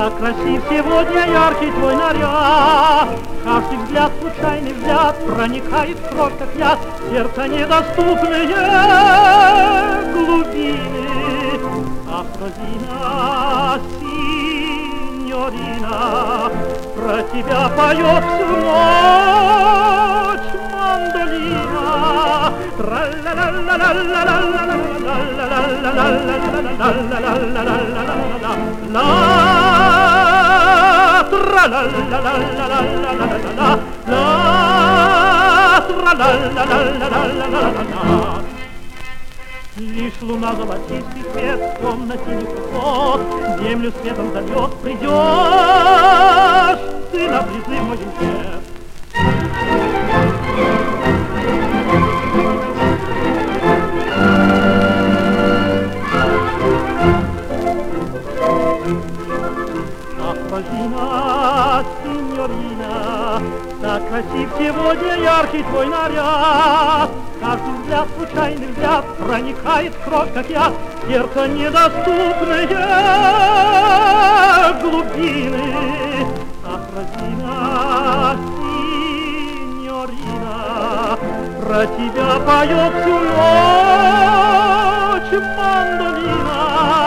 Так красив сегодня яркий твой наряд, каждый взгляд, случайный взгляд проникает в кровь, как яд, сердца недоступные глубины. Афродина, синьорина, про тебя поет всю ночь мандолина. Лишь луна золотистый свет, темно-синий высот, землю светом зальет, придешь ты на призыв мой венчет. Афродина, синьорина, так красив сегодня яркий твой наряд, каждый взгляд, случайный взгляд проникает в кровь, как яд, сердце недоступные глубины. Афродина, синьорина, про тебя поет всю ночь мандолина.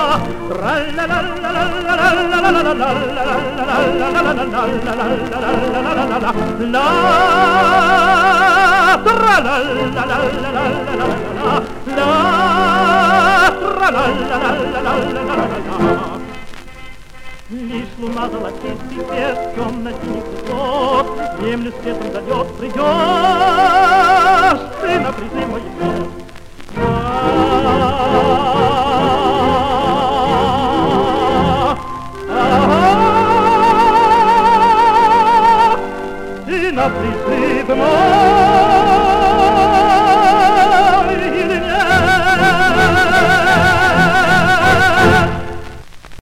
Лишь луна золотистый свет, темно-синий высот, землю светом зальет, придет